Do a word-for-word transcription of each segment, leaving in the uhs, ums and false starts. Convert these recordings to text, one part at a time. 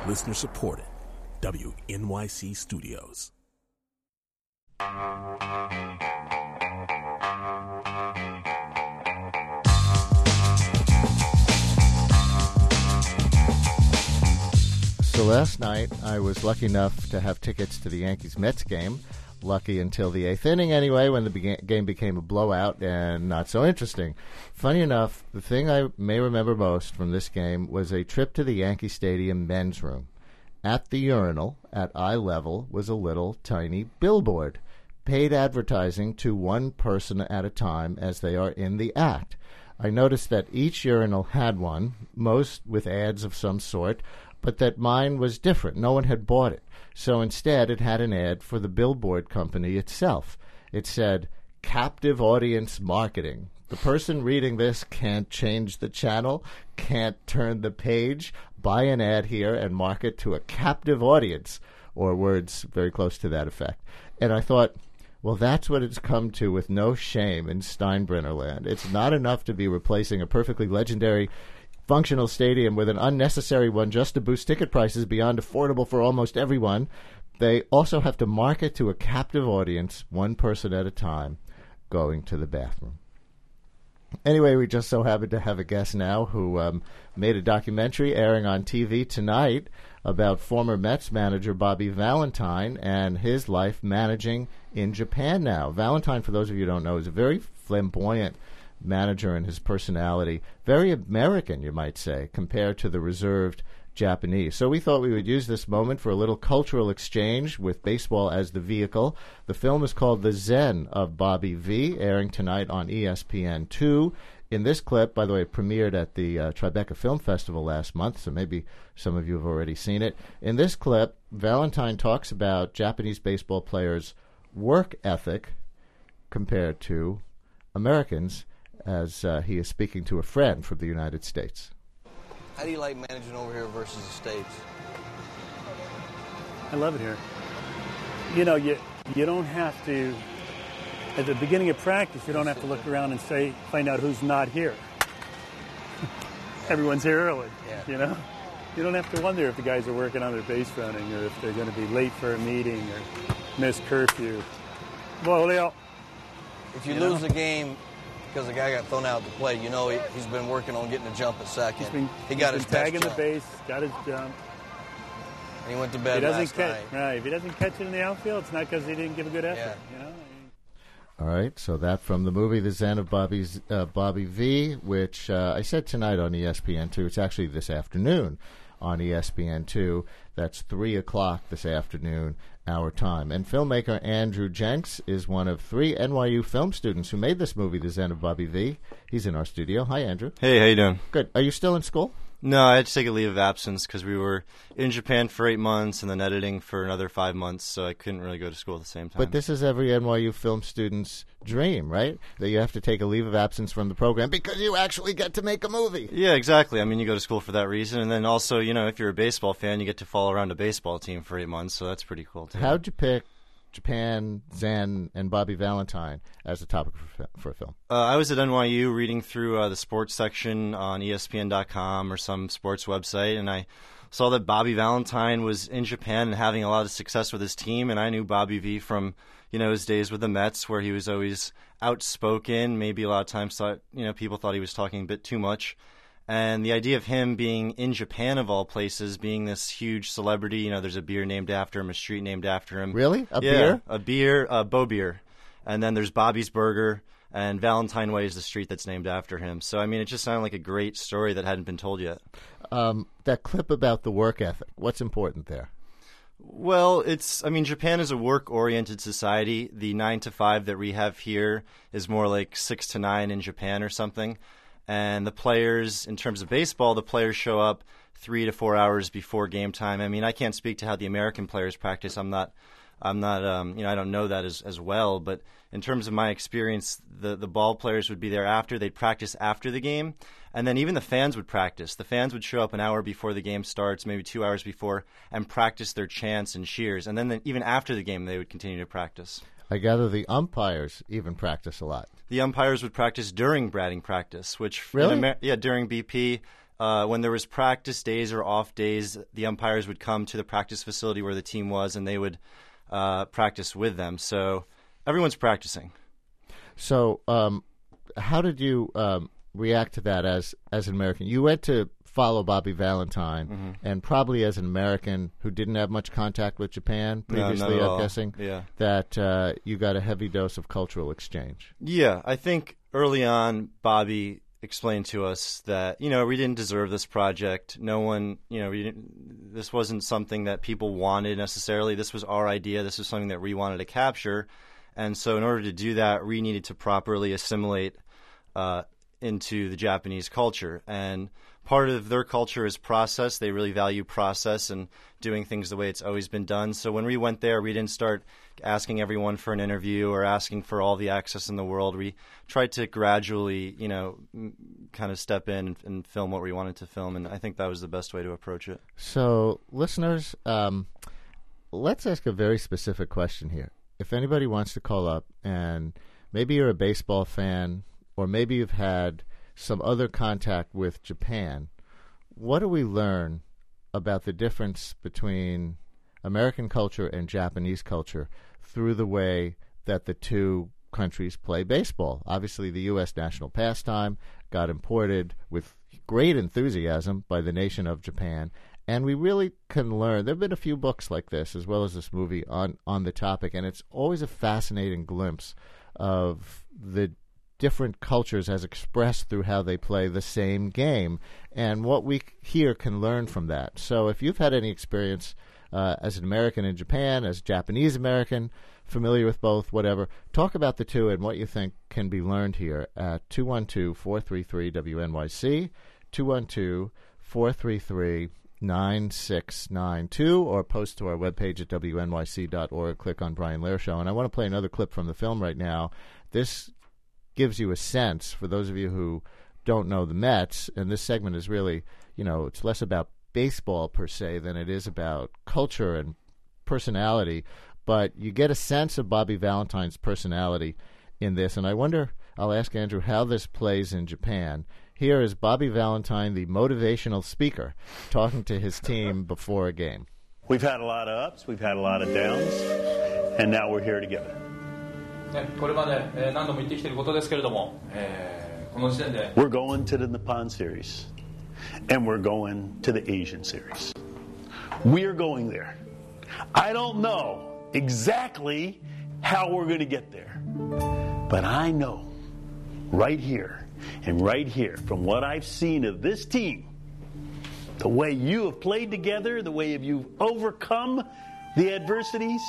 Listener supported. W N Y C Studios. So last night, I was lucky enough to have tickets to the Yankees-Mets game. Lucky until the eighth inning, anyway, when the be- game became a blowout and not so interesting. Funny enough, the thing I may remember most from this game was a trip to the Yankee Stadium men's room. At the urinal, at eye level, was a little tiny billboard. Paid advertising to one person at a time as they are in the act. I noticed that each urinal had one, most with ads of some sort, but that mine was different. No one had bought it. So instead, it had an ad for the billboard company itself. It said, captive audience marketing. The person reading this can't change the channel, can't turn the page, buy an ad here and market to a captive audience, or words very close to that effect. And I thought, well, that's what it's come to with no shame in Steinbrenner land. It's not enough to be replacing a perfectly legendary functional stadium with an unnecessary one just to boost ticket prices beyond affordable for almost everyone. They also have to market to a captive audience, one person at a time, going to the bathroom. Anyway, we just so happen to have a guest now who um, made a documentary airing on T V tonight about former Mets manager Bobby Valentine and his life managing in Japan now. Valentine, for those of you who don't know, is a very flamboyant manager in his personality, very American, you might say, compared to the reserved Japanese. So we thought we would use this moment for a little cultural exchange with baseball as the vehicle. The film is called The Zen of Bobby V, airing tonight on E S P N two. In this clip, by the way, it premiered at the uh, Tribeca Film Festival last month, so maybe some of you have already seen it. In this clip, Valentine talks about Japanese baseball players' work ethic compared to Americans, as uh, he is speaking to a friend from the United States. How do you like managing over here versus the States? I love it here. You know, you you don't have to, at the beginning of practice, you don't have to look around and say, find out who's not here. Everyone's here early, yeah. You know? You don't have to wonder if the guys are working on their base running or if they're going to be late for a meeting or miss curfew. Boy, Leo. If you, you lose know? the game because the guy got thrown out to play, you know he, he's been working on getting a jump at second. He's been, he got he's his been tagging best the jump. base, got his jump. And he went to bed he doesn't last catch, night. Right, if he doesn't catch it in the outfield, it's not because he didn't give a good effort. Yeah. You know? All right, so that from the movie The Zen of Bobby's, uh, Bobby V, which uh, I said tonight on E S P N two. It's actually this afternoon on E S P N two. That's three o'clock this afternoon, our time. And filmmaker Andrew Jenks is one of three N Y U film students who made this movie, The Zen of Bobby V. He's in our studio. Hi, Andrew. Hey, how you doing? Good. Are you still in school? No, I had to take a leave of absence because we were in Japan for eight months and then editing for another five months, so I couldn't really go to school at the same time. But this is every N Y U film student's dream, right? That you have to take a leave of absence from the program because you actually get to make a movie. Yeah, exactly. I mean, you go to school for that reason, and then also, you know, if you're a baseball fan, you get to follow around a baseball team for eight months, so that's pretty cool, too. How'd you pick Japan, Zen, and Bobby Valentine as a topic for, for a film? Uh, I was at N Y U reading through uh, the sports section on E S P N dot com or some sports website, and I saw that Bobby Valentine was in Japan and having a lot of success with his team, and I knew Bobby V from, you know, his days with the Mets, where he was always outspoken. Maybe a lot of times thought, you know, people thought he was talking a bit too much. And the idea of him being in Japan, of all places, being this huge celebrity, you know, there's a beer named after him, a street named after him. Really? A yeah, beer? a beer, uh, Bo Beer. And then there's Bobby's Burger, and Valentine Way is the street that's named after him. So, I mean, it just sounded like a great story that hadn't been told yet. Um, that clip about the work ethic, what's important there? Well, it's, I mean, Japan is a work-oriented society. The nine to five that we have here is more like six to nine in Japan or something. And the players, in terms of baseball, the players show up three to four hours before game time. I mean, I can't speak to how the American players practice. I'm not, I'm not, um, you know, I don't know that as as well. But in terms of my experience, the the ball players would be there after. They'd practice after the game, and then even the fans would practice. The fans would show up an hour before the game starts, maybe two hours before, and practice their chants and cheers. And then the, even after the game, they would continue to practice. I gather the umpires even practice a lot. The umpires would practice during batting practice, which really, in Amer- yeah, during B P, uh, when there was practice days or off days, the umpires would come to the practice facility where the team was, and they would uh, practice with them. So everyone's practicing. So um, how did you um, react to that as as an American? You went to follow Bobby Valentine, mm-hmm. and probably as an American who didn't have much contact with Japan previously, no, I'm guessing, yeah. that uh, you got a heavy dose of cultural exchange. Yeah, I think early on, Bobby explained to us that, you know, we didn't deserve this project. No one, you know, we didn't, this wasn't something that people wanted necessarily. This was our idea. This was something that we wanted to capture. And so in order to do that, we needed to properly assimilate uh, into the Japanese culture. And part of their culture is process. They really value process and doing things the way it's always been done. So when we went there, we didn't start asking everyone for an interview or asking for all the access in the world. We tried to gradually, you know, m- kind of step in and, and film what we wanted to film, and I think that was the best way to approach it. So, listeners, um, let's ask a very specific question here. If anybody wants to call up, and maybe you're a baseball fan, or maybe you've had some other contact with Japan, what do we learn about the difference between American culture and Japanese culture through the way that the two countries play baseball? Obviously, the U S national pastime got imported with great enthusiasm by the nation of Japan, and we really can learn. There have been a few books like this, as well as this movie, on, on the topic, and it's always a fascinating glimpse of the different cultures as expressed through how they play the same game, and what we here can learn from that. So if you've had any experience uh, as an American in Japan, as Japanese American, familiar with both, whatever, talk about the two and what you think can be learned here at two one two, four three three, W N Y C, two one two, four three three, nine six nine two, or post to our webpage at W N Y C dot org. Click on Brian Lehrer Show. And I want to play another clip from the film right now. This gives you a sense, for those of you who don't know the Mets, and this segment is really, you know, it's less about baseball per se than it is about culture and personality, but you get a sense of Bobby Valentine's personality in this, and I wonder, I'll ask Andrew how this plays in Japan. Here is Bobby Valentine, the motivational speaker, talking to his team before a game. We've had a lot of ups, we've had a lot of downs, and now we're here together. これまで何度も言ってきていることですけれども、この時点で We're going to the Nippon series, and we're going to the Asian series. We're going there. I don't know exactly how we're going to get there, but I know right here and right here from what I've seen of this team, the way you have played together, the way you've overcome the adversities,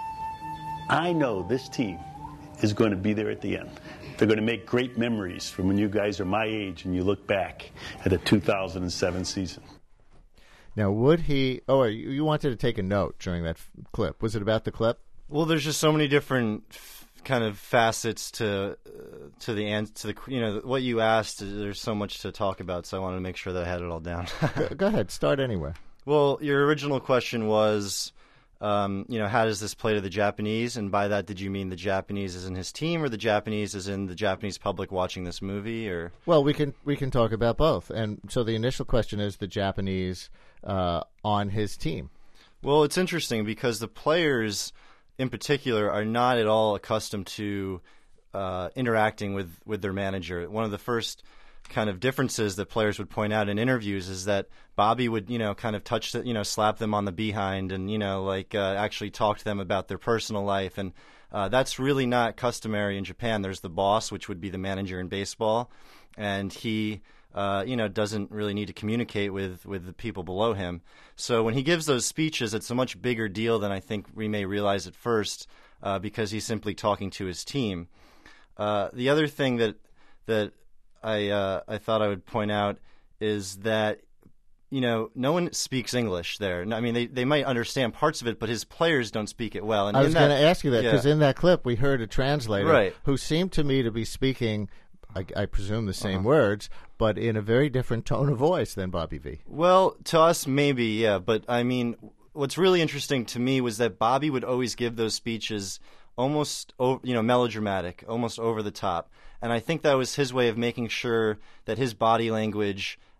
I know this team is going to be there at the end. They're going to make great memories from when you guys are my age and you look back at the two thousand seven season. Now, would he... Oh, you, you wanted to take a note during that f- clip. Was it about the clip? Well, there's just so many different f- kind of facets to uh, to the ans- to the you know what you asked. There's so much to talk about, so I wanted to make sure that I had it all down. go, go ahead, start anywhere. Well, your original question was, um, you know, how does this play to the Japanese? And by that, did you mean the Japanese as in his team, or the Japanese as in the Japanese public watching this movie? Or well, we can we can talk about both. And so the initial question is the Japanese uh, on his team. Well, it's interesting because the players, in particular, are not at all accustomed to uh, interacting with, with their manager. One of the first kind of differences that players would point out in interviews is that Bobby would, you know, kind of touch, the, you know, slap them on the behind and, you know, like uh, actually talk to them about their personal life. And uh, that's really not customary in Japan. There's the boss, which would be the manager in baseball, and he... Uh, you know, doesn't really need to communicate with, with the people below him. So when he gives those speeches, it's a much bigger deal than I think we may realize at first, uh, because he's simply talking to his team. Uh, the other thing that that I uh, I thought I would point out is that, you know, no one speaks English there. I mean, they, they might understand parts of it, but his players don't speak it well. And I was going to ask you that because yeah. in that clip we heard a translator right. who seemed to me to be speaking, I, I presume, the same uh-huh. words, but in a very different tone of voice than Bobby V. Well, to us, maybe, yeah. But, I mean, what's really interesting to me was that Bobby would always give those speeches almost, you know, melodramatic, almost over the top. And I think that was his way of making sure that his body language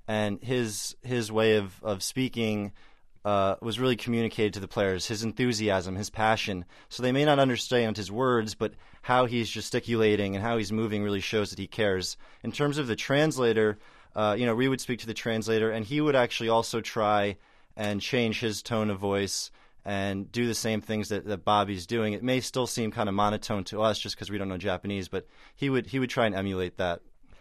and his his way of of speaking uh, was really communicated to the players. His enthusiasm, his passion. So they may not understand his words, but how he's gesticulating and how he's moving really shows that he cares. In terms of the translator, uh, you know, we would speak to the translator, and he would actually also try and change his tone of voice and do the same things that, that Bobby's doing. It may still seem kind of monotone to us just because we don't know Japanese, but he would he would try and emulate that.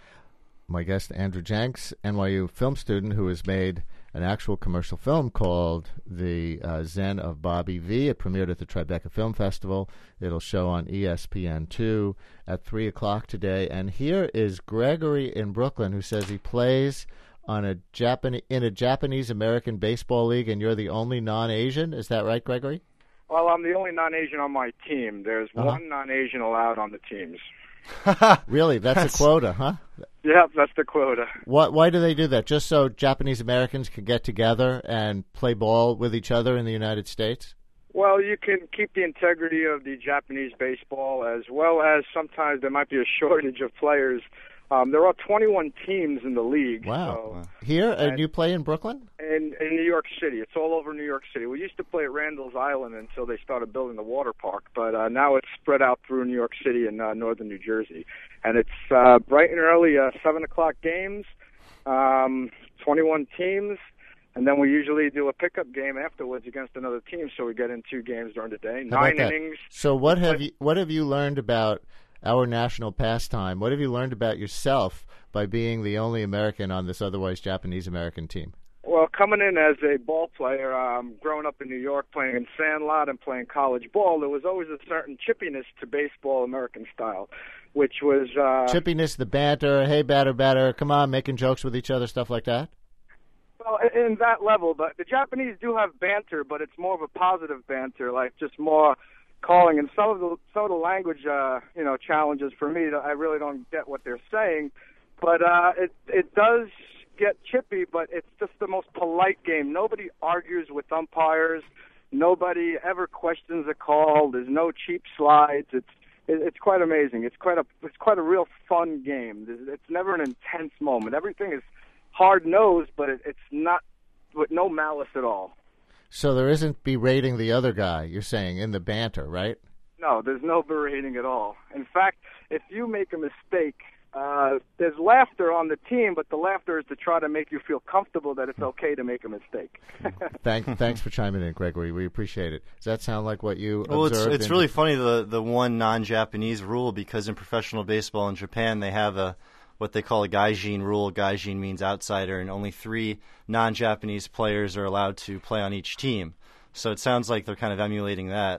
My guest, Andrew Jenks, N Y U film student who has made an actual commercial film called The uh, Zen of Bobby V. It premiered at the Tribeca Film Festival. It'll show on E S P N two at three o'clock today. And here is Gregory in Brooklyn, who says he plays on a Japan in a Japanese-American baseball league, and you're the only non-Asian. Is that right, Gregory? Well, I'm the only non-Asian on my team. There's uh-huh. one non-Asian allowed on the teams. Really? That's, that's a quota, huh? Yeah, that's the quota. What? Why do they do that? Just so Japanese-Americans can get together and play ball with each other in the United States? Well, you can keep the integrity of the Japanese baseball, as well as sometimes there might be a shortage of players. Um, there are twenty-one teams in the league. Wow. So, Here? And, and you play in Brooklyn? In, in New York City. It's all over New York City. We used to play at Randall's Island until they started building the water park, but uh, now it's spread out through New York City and uh, northern New Jersey. And it's uh, bright and early, uh, seven o'clock games, um, twenty-one teams, and then we usually do a pickup game afterwards against another team, so we get in two games during the day, nine innings. So what have you what have you learned about our national pastime? What have you learned about yourself by being the only American on this otherwise Japanese-American team? Well, coming in as a ball player, um, growing up in New York, playing in Sandlot and playing college ball, there was always a certain chippiness to baseball, American style, which was... Uh, chippiness, the banter, hey, batter, batter, come on, making jokes with each other, stuff like that? Well, in that level, but the Japanese do have banter, but it's more of a positive banter, like just more... calling, and some of the some of the language, uh, you know, challenges for me. I really don't get what they're saying, but uh, it it does get chippy. But it's just the most polite game. Nobody argues with umpires. Nobody ever questions a call. There's no cheap slides. It's it, it's quite amazing. It's quite a it's quite a real fun game. It's never an intense moment. Everything is hard nosed, but it, it's not with no malice at all. So there isn't berating the other guy, you're saying, in the banter, right? No, there's no berating at all. In fact, if you make a mistake, uh, there's laughter on the team, but the laughter is to try to make you feel comfortable that it's okay to make a mistake. Thank, thanks for chiming in, Gregory. We appreciate it. Does that sound like what you well, observed? Well, it's, it's in really funny, the, the one non-Japanese rule, because in professional baseball in Japan, they have a what they call a gaijin rule. Gaijin means outsider, and only three non-Japanese players are allowed to play on each team. So it sounds like they're kind of emulating that.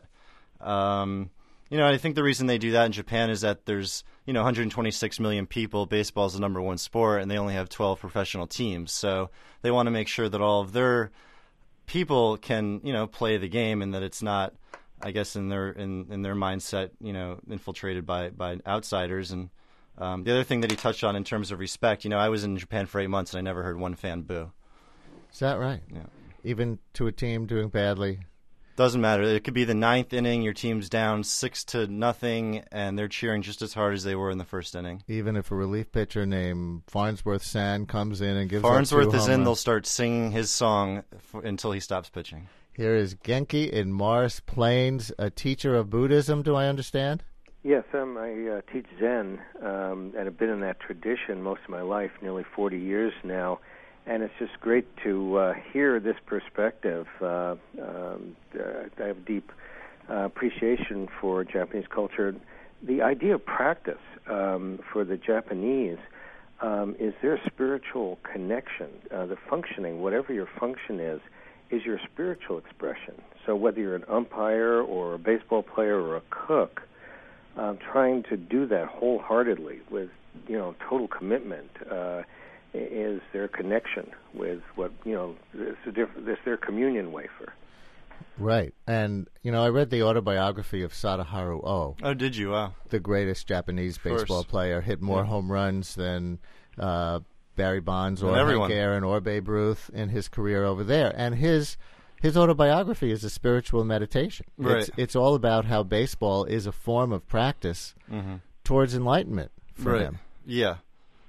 Um, you know, I think the reason they do that in Japan is that there's, you know, one hundred twenty-six million people. Baseball is the number one sport, and they only have twelve professional teams. So they want to make sure that all of their people can, you know, play the game, and that it's not, I guess, in their in, in their mindset, you know, infiltrated by, by outsiders. And Um, the other thing that he touched on in terms of respect, you know, I was in Japan for eight months and I never heard one fan boo. Is that right? Yeah. Even to a team doing badly? Doesn't matter. It could be the ninth inning, your team's down six to nothing, and they're cheering just as hard as they were in the first inning. Even if a relief pitcher named Farnsworth San comes in and gives Farnsworth up two is home in, runs. They'll start singing his song for, until he stops pitching. Here is Genki in Morris Plains, a teacher of Buddhism, do I understand? Yes, um, I uh, teach Zen, um, and have been in that tradition most of my life, nearly forty years now, and it's just great to uh, hear this perspective. Uh, um, uh, I have deep uh, appreciation for Japanese culture. The idea of practice um, for the Japanese um, is their spiritual connection. Uh, the functioning, whatever your function is, is your spiritual expression. So whether you're an umpire or a baseball player or a cook, Uh, trying to do that wholeheartedly with, you know, total commitment uh, is their connection with what, you know, it's, a diff- it's their communion wafer. Right. And, you know, I read the autobiography of Sadaharu Oh. Oh, did you? Wow. The greatest Japanese baseball player, hit more yeah. home runs than uh, Barry Bonds or Hank Aaron or Babe Ruth in his career over there. And his... His autobiography is a spiritual meditation. Right. It's, it's all about how baseball is a form of practice mm-hmm. towards enlightenment for right. him. Yeah.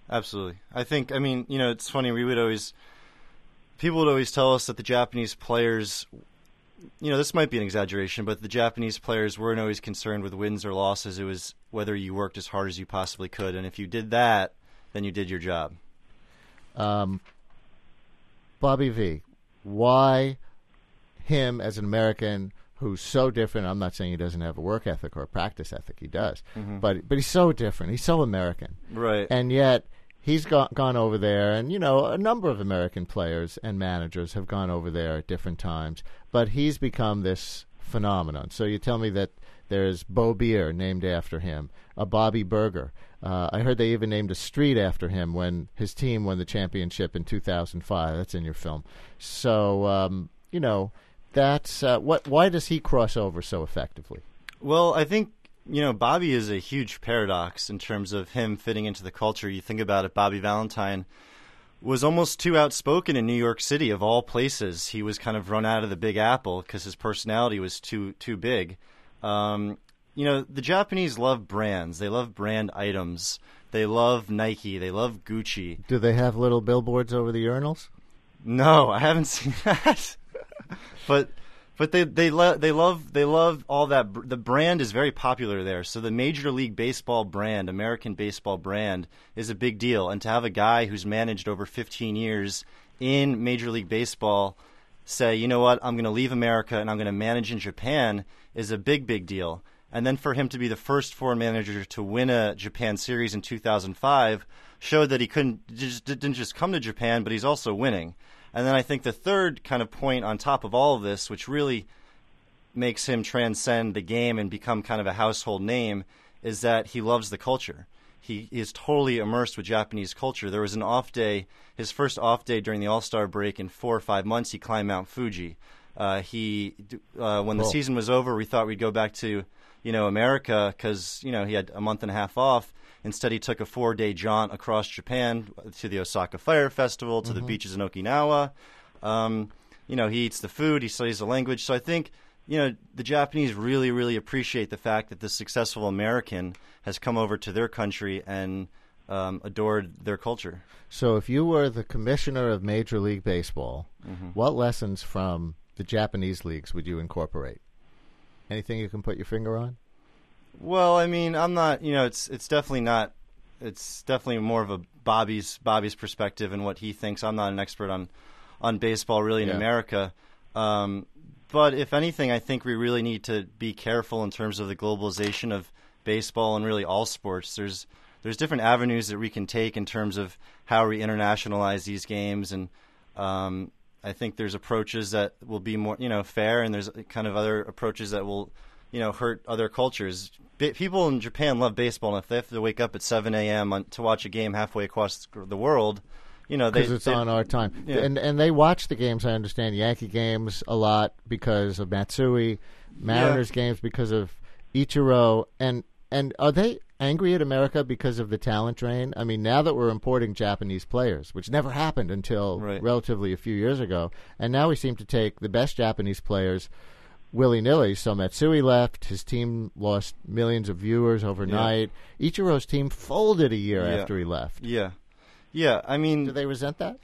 Absolutely. I think, I mean, you know, it's funny, we would always, people would always tell us that the Japanese players, you know, this might be an exaggeration, but the Japanese players weren't always concerned with wins or losses. It was whether you worked as hard as you possibly could. And if you did that, then you did your job. Um, Bobby V, why him as an American who's so different? I'm not saying he doesn't have a work ethic or a practice ethic. He does. Mm-hmm. But but he's so different. He's so American. Right. And yet he's gone, gone over there, and, you know, a number of American players and managers have gone over there at different times. But he's become this phenomenon. So you tell me that there's Bo Beer named after him, a Bobby Burger. Uh, I heard they even named a street after him when his team won the championship in two thousand five. That's in your film. So, um, you know, that's uh, what. Why does he cross over so effectively? Well, I think, you know, Bobby is a huge paradox in terms of him fitting into the culture. You think about it, Bobby Valentine was almost too outspoken in New York City, of all places. He was kind of run out of the Big Apple because his personality was too too big. Um, you know, the Japanese love brands. They love brand items. They love Nike. They love Gucci. Do they have little billboards over the urinals? No, I haven't seen that. but but they they lo- they love they love all that. The brand is very popular there. So the Major League Baseball brand, American baseball brand, is a big deal. And to have a guy who's managed over fifteen years in Major League Baseball say, you know what, I'm going to leave America and I'm going to manage in Japan is a big, big deal. And then for him to be the first foreign manager to win a Japan series in two thousand five showed that he couldn't just didn't just come to Japan, but he's also winning. And then I think the third kind of point on top of all of this, which really makes him transcend the game and become kind of a household name, is that he loves the culture. He is totally immersed with Japanese culture. There was an off day, his first off day during the All-Star break in four or five months, he climbed Mount Fuji. Uh, he, uh, when cool. the season was over, we thought we'd go back to, you know, America because, you know, he had a month and a half off. Instead, he took a four-day jaunt across Japan to the Osaka Fire Festival, to mm-hmm. the beaches in Okinawa. Um, you know, he eats the food, he studies the language. So I think, you know, the Japanese really, really appreciate the fact that this successful American has come over to their country and um, adored their culture. So if you were the commissioner of Major League Baseball, mm-hmm. what lessons from the Japanese leagues would you incorporate? Anything you can put your finger on? Well, I mean, I'm not, you know, it's it's definitely not, it's definitely more of a Bobby's Bobby's perspective and what he thinks. I'm not an expert on, on baseball really in yeah. America. Um, but if anything, I think we really need to be careful in terms of the globalization of baseball and really all sports. There's there's different avenues that we can take in terms of how we internationalize these games, and um, I think there's approaches that will be more, you know, fair, and there's kind of other approaches that will, you know, hurt other cultures. Ba- people in Japan love baseball, and if they have to wake up at seven a.m. to watch a game halfway across the world, you know, because it's they, on our time, yeah. and and they watch the games. I understand Yankee games a lot because of Matsui, Mariners yeah. games because of Ichiro, and and are they angry at America because of the talent drain? I mean, now that we're importing Japanese players, which never happened until right. relatively a few years ago, and now we seem to take the best Japanese players willy-nilly. So Matsui left. His team lost millions of viewers overnight. Yeah. Ichiro's team folded a year yeah. after he left. Yeah. Yeah, I mean... Do they resent that?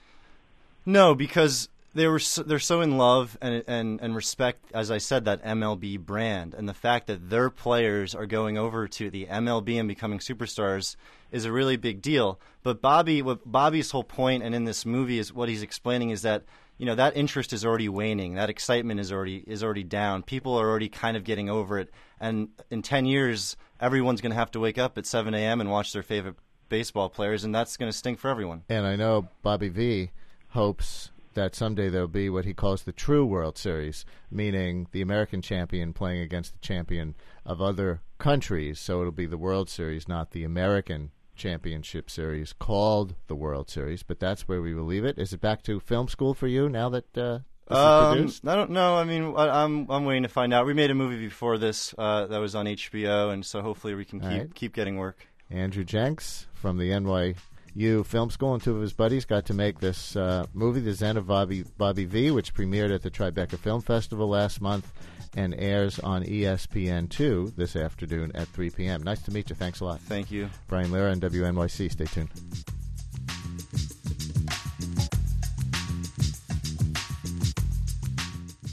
No, because they were so, they're so in love and, and, and respect, as I said, that M L B brand. And the fact that their players are going over to the M L B and becoming superstars is a really big deal. But Bobby, what Bobby's whole point, and in this movie, is what he's explaining is that, you know, that interest is already waning. That excitement is already is already down. People are already kind of getting over it. And in ten years, everyone's going to have to wake up at seven a.m. and watch their favorite baseball players, and that's going to stink for everyone. And I know Bobby V hopes that someday there'll be what he calls the true World Series, meaning the American champion playing against the champion of other countries. So it'll be the World Series, not the American Championship Series, called the World Series. But that's where we will leave it. Is it back to film school for you now that uh, this um, is produced? I don't know. I mean, I, I'm I'm waiting to find out. We made a movie before this uh, that was on H B O, and so hopefully we can keep right. keep getting work. Andrew Jenks from the N Y U Film School and two of his buddies got to make this uh, movie, The Zen of Bobby, Bobby V, which premiered at the Tribeca Film Festival last month and airs on E S P N two this afternoon at three p.m. Nice to meet you. Thanks a lot. Thank you. Brian Lehrer on W N Y C. Stay tuned.